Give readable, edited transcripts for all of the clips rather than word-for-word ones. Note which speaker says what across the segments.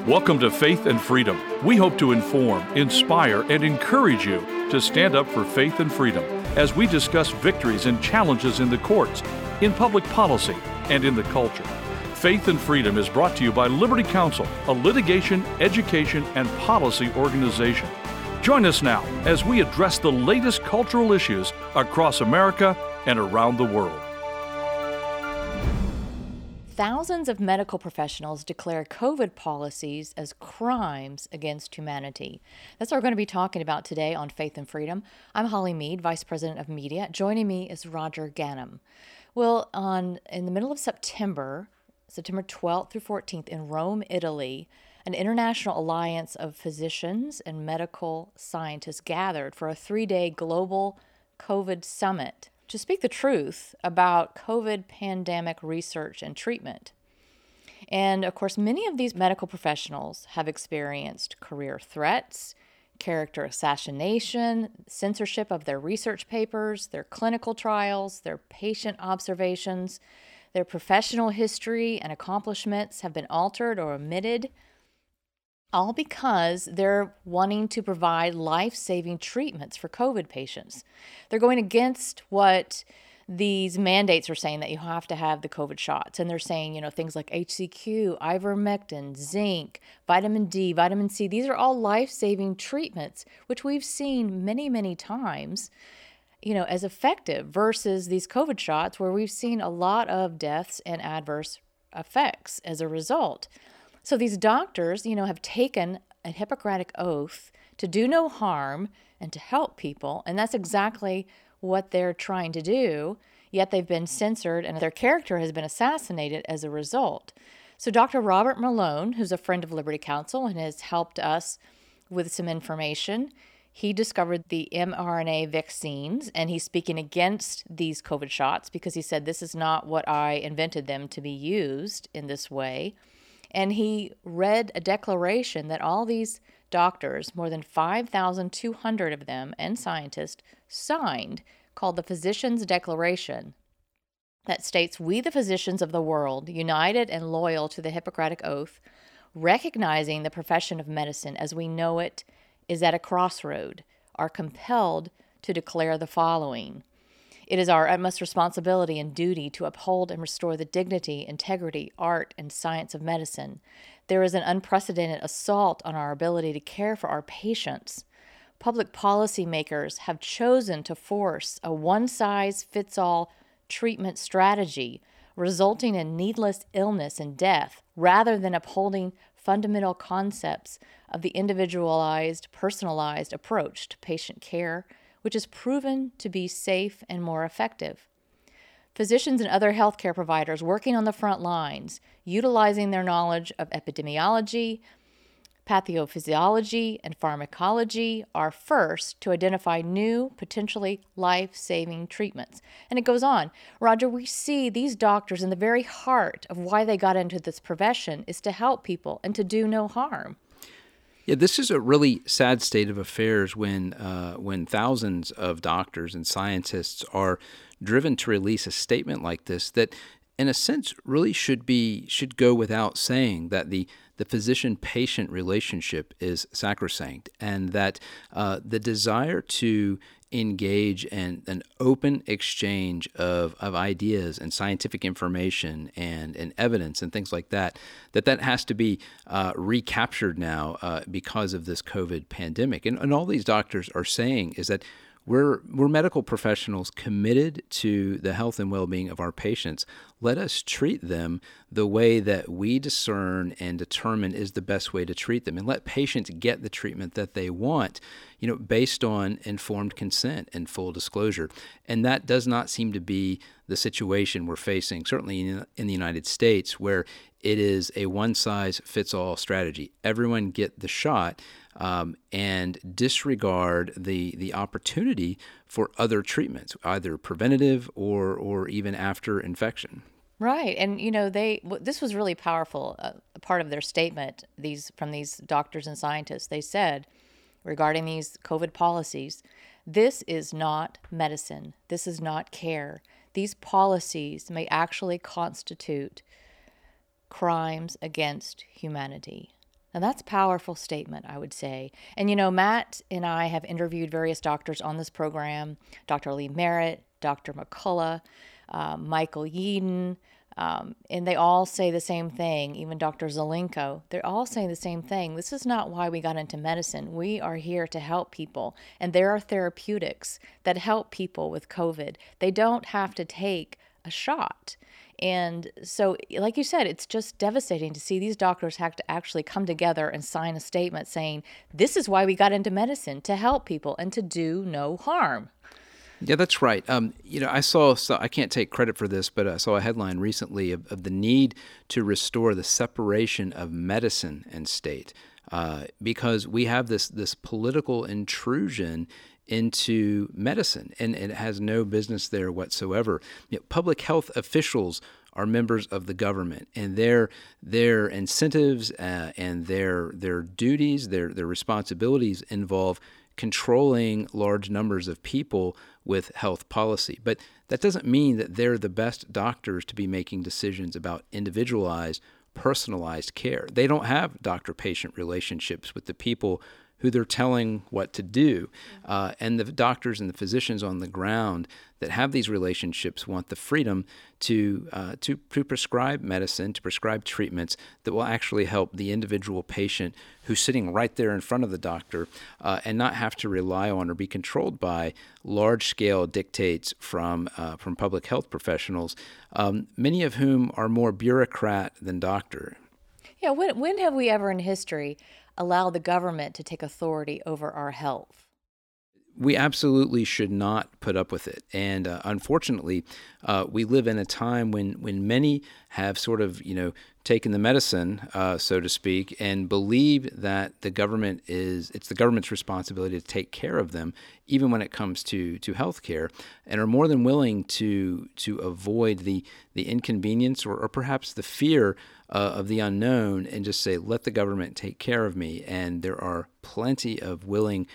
Speaker 1: Welcome to Faith and Freedom. We hope to inform, inspire, and encourage you to stand up for faith and freedom as we discuss victories and challenges in the courts, in public policy, and in the culture. Faith and Freedom is brought to you by Liberty Counsel, a litigation, education, and policy organization. Join us now as we address the latest cultural issues across America and around the world.
Speaker 2: Thousands of medical professionals declare COVID policies as crimes against humanity. That's what we're going to be talking about today on Faith and Freedom. I'm Holly Mead, Vice President of Media. Joining me is Roger Ganem. Well, in the middle of September 12th through 14th in Rome, Italy, an international alliance of physicians and medical scientists gathered for a 3-day global COVID summit to speak the truth about COVID pandemic research and treatment. And of course, many of these medical professionals have experienced career threats, character assassination, censorship of their research papers, their clinical trials, their patient observations, their professional history and accomplishments have been altered or omitted, all because they're wanting to provide life-saving treatments for COVID patients. They're going against what these mandates are saying, that you have to have the COVID shots. And they're saying, things like HCQ, ivermectin, zinc, vitamin D, vitamin C. These are all life-saving treatments, which we've seen many, many times, as effective versus these COVID shots where we've seen a lot of deaths and adverse effects as a result. So these doctors, have taken a Hippocratic oath to do no harm and to help people, and that's exactly what they're trying to do, yet they've been censored and their character has been assassinated as a result. So Dr. Robert Malone, who's a friend of Liberty Counsel and has helped us with some information, he discovered the mRNA vaccines, and he's speaking against these COVID shots because he said, this is not what I invented them to be used in this way. And he read a declaration that all these doctors, more than 5,200 of them, and scientists, signed, called the Physicians' Declaration, that states, "We, the physicians of the world, united and loyal to the Hippocratic Oath, recognizing the profession of medicine as we know it is at a crossroad, are compelled to declare the following. It is our utmost responsibility and duty to uphold and restore the dignity, integrity, art, and science of medicine. There is an unprecedented assault on our ability to care for our patients. Public policy makers have chosen to force a one-size-fits-all treatment strategy, resulting in needless illness and death, rather than upholding fundamental concepts of the individualized, personalized approach to patient care, which is proven to be safe and more effective. Physicians and other healthcare providers working on the front lines, utilizing their knowledge of epidemiology, pathophysiology, and pharmacology, are first to identify new, potentially life-saving treatments." And it goes on. Roger, we see these doctors in the very heart of why they got into this profession is to help people and to do no harm.
Speaker 3: Yeah, this is a really sad state of affairs when thousands of doctors and scientists are driven to release a statement like this that, in a sense, really should go without saying, that the physician-patient relationship is sacrosanct, and that the desire to engage in an open exchange of ideas and scientific information and evidence and things like that has to be recaptured now because of this COVID pandemic. And all these doctors are saying is that we're medical professionals committed to the health and well-being of our patients. Let us treat them the way that we discern and determine is the best way to treat them, and let patients get the treatment that they want, based on informed consent and full disclosure. And that does not seem to be the situation we're facing, certainly in the United States, where it is a one-size-fits-all strategy. Everyone get the shot, and disregard the opportunity for other treatments, either preventative or even after infection.
Speaker 2: Right. And, this was really powerful. A part of their statement, from these doctors and scientists, they said regarding these COVID policies, this is not medicine. This is not care. These policies may actually constitute crimes against humanity. And that's a powerful statement, I would say. And, Matt and I have interviewed various doctors on this program, Dr. Lee Merritt, Dr. McCullough, Michael Yeadon, and they all say the same thing, even Dr. Zelenko. They're all saying the same thing. This is not why we got into medicine. We are here to help people. And there are therapeutics that help people with COVID. They don't have to take a shot. And so, like you said, it's just devastating to see these doctors have to actually come together and sign a statement saying, this is why we got into medicine, to help people and to do no harm.
Speaker 3: Yeah, that's right. I can't take credit for this, but I saw a headline recently of the need to restore the separation of medicine and state because we have this political intrusion into medicine, and it has no business there whatsoever. Public health officials are members of the government, and their incentives and their duties, their responsibilities involve controlling large numbers of people with health policy. But that doesn't mean that they're the best doctors to be making decisions about individualized, personalized care. They don't have doctor-patient relationships with the people who they're telling what to do. And the doctors and the physicians on the ground that have these relationships want the freedom to prescribe medicine, to prescribe treatments that will actually help the individual patient who's sitting right there in front of the doctor and not have to rely on or be controlled by large-scale dictates from public health professionals, many of whom are more bureaucrat than doctor.
Speaker 2: Yeah, when have we ever in history allow the government to take authority over our health?
Speaker 3: We absolutely should not put up with it. And unfortunately, we live in a time when many have sort of, taken the medicine, so to speak, and believe that it's the government's responsibility to take care of them, even when it comes to health care, and are more than willing to avoid the inconvenience or perhaps the fear of the unknown and just say, let the government take care of me. And there are plenty of willing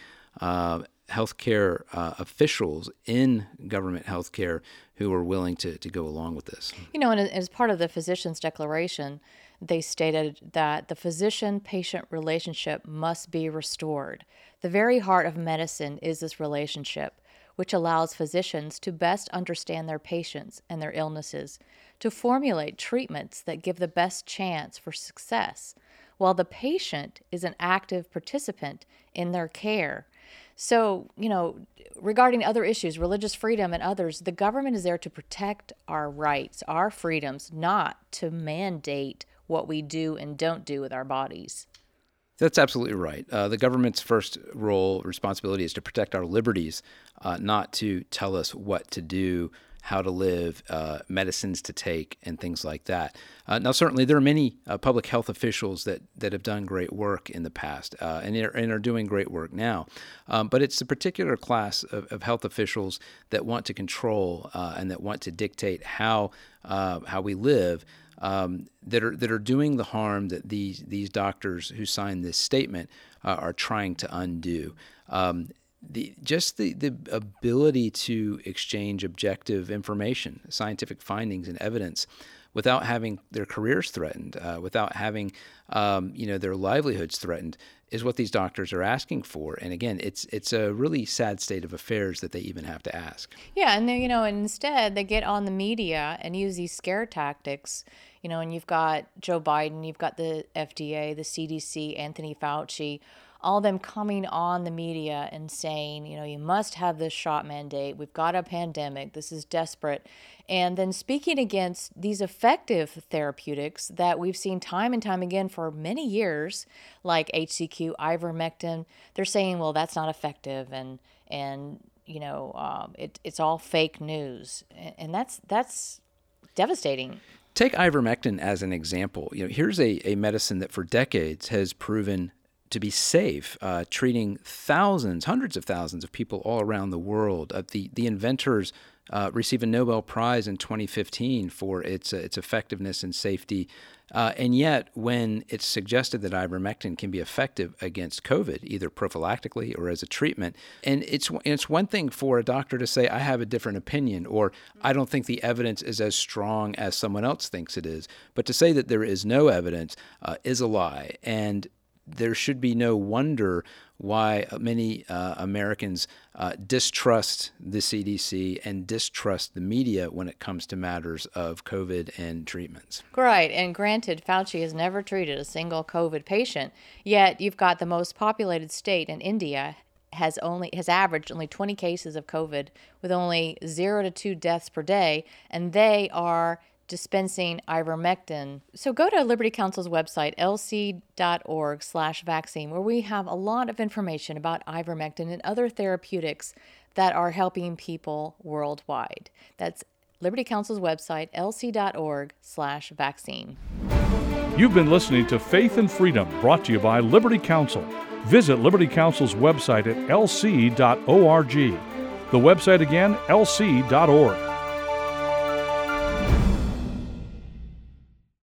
Speaker 3: healthcare officials in government healthcare who are willing to go along with this.
Speaker 2: And as part of the physician's declaration, they stated that the physician-patient relationship must be restored. The very heart of medicine is this relationship, which allows physicians to best understand their patients and their illnesses, to formulate treatments that give the best chance for success, while the patient is an active participant in their care. So, regarding other issues, religious freedom and others, the government is there to protect our rights, our freedoms, not to mandate what we do and don't do with our bodies.
Speaker 3: That's absolutely right. The government's first responsibility is to protect our liberties, not to tell us what to do, how to live, medicines to take, and things like that. Now, certainly, there are many public health officials that have done great work in the past and are doing great work now. But it's a particular class of health officials that want to control and that want to dictate how we live. That are doing the harm that these doctors who signed this statement are trying to undo. The ability to exchange objective information, scientific findings, and evidence without having their careers threatened, without having their livelihoods threatened, is what these doctors are asking for. And again, it's a really sad state of affairs that they even have to ask.
Speaker 2: Yeah, and instead they get on the media and use these scare tactics. And you've got Joe Biden, you've got the FDA, the CDC, Anthony Fauci, all of them coming on the media and saying, you must have this shot mandate. We've got a pandemic. This is desperate. And then speaking against these effective therapeutics that we've seen time and time again for many years, like HCQ, ivermectin, they're saying, well, that's not effective. And it's all fake news. And that's devastating.
Speaker 3: Take ivermectin as an example. Here's a medicine that for decades has proven to be safe, treating hundreds of thousands of people all around the world. The inventors received a Nobel Prize in 2015 for its effectiveness and safety. And yet, when it's suggested that ivermectin can be effective against COVID, either prophylactically or as a treatment, and it's one thing for a doctor to say, I have a different opinion, or I don't think the evidence is as strong as someone else thinks it is. But to say that there is no evidence is a lie. And there should be no wonder why many Americans distrust the CDC and distrust the media when it comes to matters of COVID and treatments.
Speaker 2: Right, and granted, Fauci has never treated a single COVID patient, yet you've got the most populated state in India has averaged only 20 cases of COVID with only 0 to 2 deaths per day, and they are dispensing ivermectin. So go to Liberty Counsel's website, lc.org/vaccine, where we have a lot of information about ivermectin and other therapeutics that are helping people worldwide. That's Liberty Counsel's website, lc.org/vaccine.
Speaker 1: You've been listening to Faith and Freedom, brought to you by Liberty Counsel. Visit Liberty Counsel's website at lc.org. The website again, lc.org.